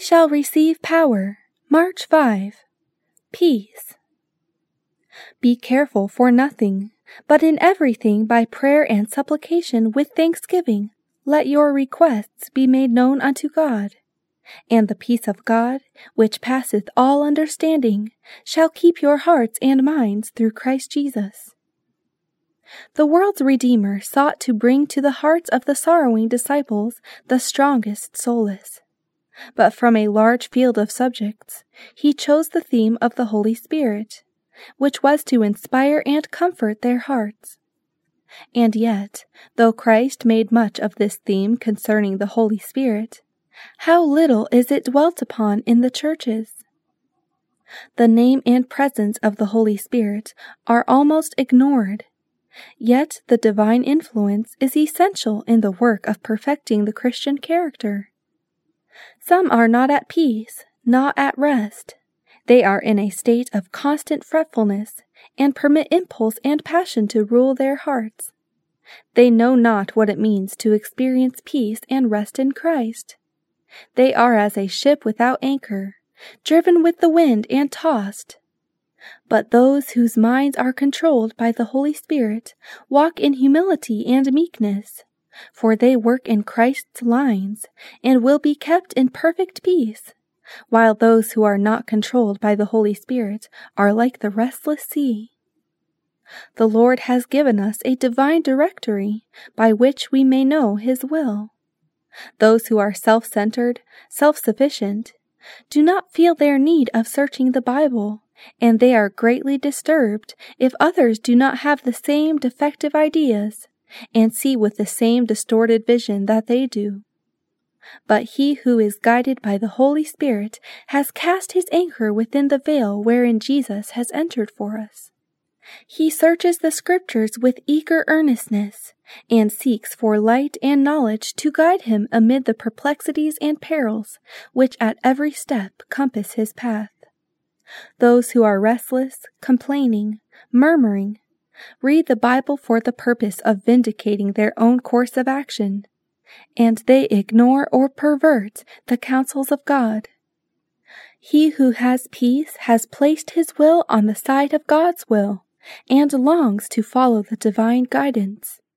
shall receive power. March 5. Peace. Be careful for nothing, but in everything by prayer and supplication with thanksgiving, let your requests be made known unto God. And the peace of God, which passeth all understanding, shall keep your hearts and minds through Christ Jesus. The world's Redeemer sought to bring to the hearts of the sorrowing disciples the strongest solace. But from a large field of subjects, he chose the theme of the Holy Spirit, which was to inspire and comfort their hearts. And yet, though Christ made much of this theme concerning the Holy Spirit, how little is it dwelt upon in the churches! The name and presence of the Holy Spirit are almost ignored, yet the divine influence is essential in the work of perfecting the Christian character. Some are not at peace, not at rest. They are in a state of constant fretfulness, and permit impulse and passion to rule their hearts. They know not what it means to experience peace and rest in Christ. They are as a ship without anchor, driven with the wind and tossed. But those whose minds are controlled by the Holy Spirit walk in humility and meekness, for they work in Christ's lines and will be kept in perfect peace, while those who are not controlled by the Holy Spirit are like the restless sea. The Lord has given us a divine directory by which we may know His will. Those who are self-centered, self-sufficient, do not feel their need of searching the Bible, and they are greatly disturbed if others do not have the same defective ideas and see with the same distorted vision that they do. But he who is guided by the Holy Spirit has cast his anchor within the veil wherein Jesus has entered for us. He searches the Scriptures with eager earnestness, and seeks for light and knowledge to guide him amid the perplexities and perils which at every step compass his path. Those who are restless, complaining, murmuring, read the Bible for the purpose of vindicating their own course of action, and they ignore or pervert the counsels of God. He who has peace has placed his will on the side of God's will, and longs to follow the divine guidance.